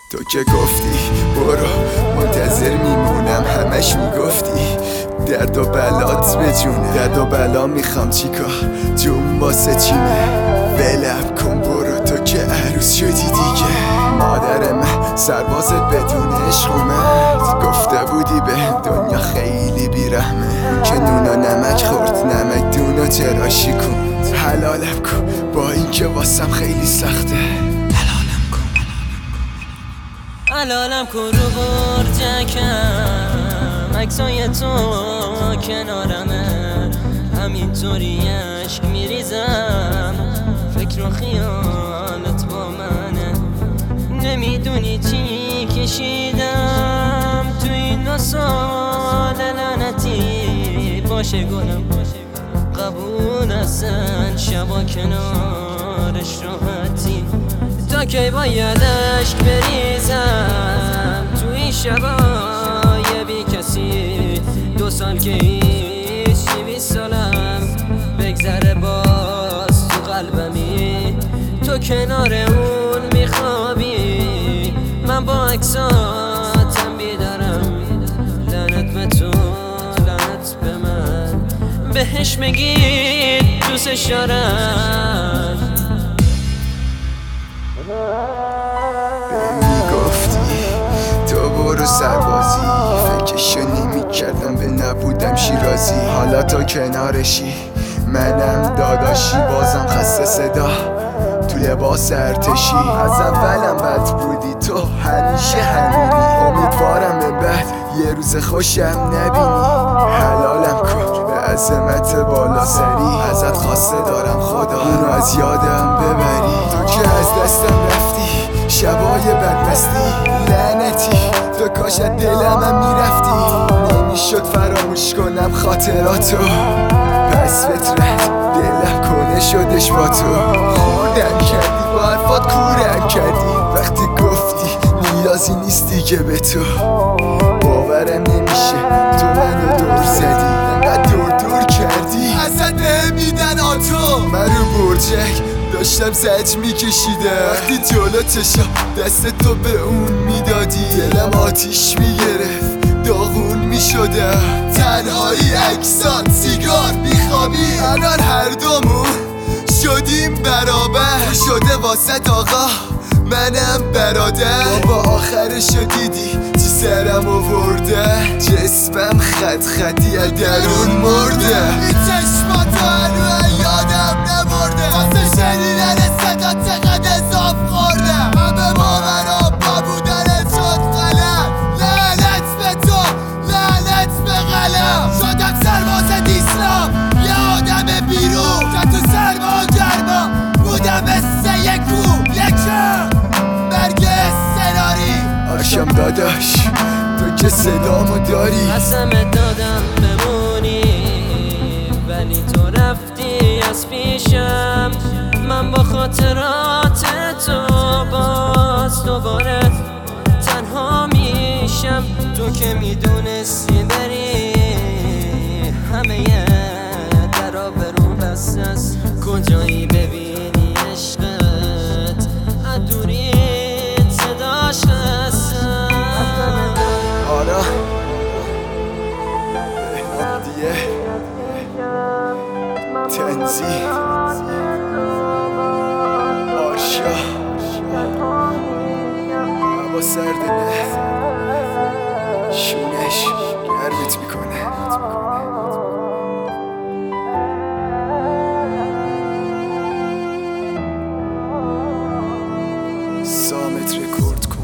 تو که گفتی برو منتظر میمونم، همش میگفتی درد و بلات به جونه. درد و بلا میخوام چیکار جون واسه چیمه؟ ولم کن برو، تو که عروس شدی دیگه. مادر من سربازت بدون عشق اومد، گفته بودی به دنیا خیلی بیرحمه. که نون و نمک خورد نمک دونو تراشی کن. حلالم کن با این که واسم خیلی سخته. حلالم کن رو برجکم، عکسای تو کنارمه، همینطوری عشق میریزم. فکر و خیالت با منه، نمیدونی چی کشیدم تو این 2 سال لعنتی. باشه گلم قبول هستن شبا کنارش راحتی. تا کی باید عشق بریزم تو این شبای بی کسی؟ 2 سال که هیچی، 20 سالم بگذره باز تو قلبمی. تو کنار اون میخوابی، من با عکساتم بیدارم. لعنت به تو لعنت به من، بهش میگی دوستش دارم. میگفتی تو برو سربازی، فکرشو نمی‌کردم به نبودم شیرازی. حالا تو کنارشی منم داداشی، بازم خسته صدا تو لباس ارتشی. از اولم بد بودی تو همیشه همینی، امیدوارم به بعد یه روز خوشم نبینی. حلالم کن به عظمت بالا سری، ازت خواسته دارم خدا اونو از یادم ببری. تو که از دستم رفتی شبای بدمستی، لعنتی تو کاش از دلمم میرفتی. نمیشد فراموش کنم خاطراتو، پس فطرت دلم کنه شدش با تو. خوردم کردی با حرفات کورم کردی، وقتی گفتی نیازی نیستی که به تو. باورم نمیشه تو منو دور زدی، انقدر دور کردی ازت نمیدن آتو. من رو برجک داشتم زج میکشیدم، وقتی جلو چشم دست تو به اون میدادی. دلم آتیش میگرفت داغون میشدم، تنهایی عکسات سیگار میخوابی. الان هر دومون شدیم برابر، شده واسه آقا منم برادر. بابا آخرشو دیدی چی سرم آورده؟ جسمم خطی از درون مرده. این چشماتو هنو یادم نمرده، واسه شنیدن صدا چقدر اضاف خورده. همه باورا با بودن شد غلط، لعنت به تو لعنت به غلط. شدم سرباز دیسلام یه آدم بیرون، که تو سرما گرما بودم مثل یک کو یکم برگ سناری. آشم داداش تو که صدامو داری، قسمت دادم بمونی ولی تو رفتی از پیشم. من با خاطرات تو باز دوباره تنها میشم. تو که میدونستی بری همه درا برون بسته است. کجایی ببینی عشقت ادوری صداش هستم. آرا بهنادیه تنزی آرشا هوا سرده نه شونش گرمت میکنه. سامت رکورد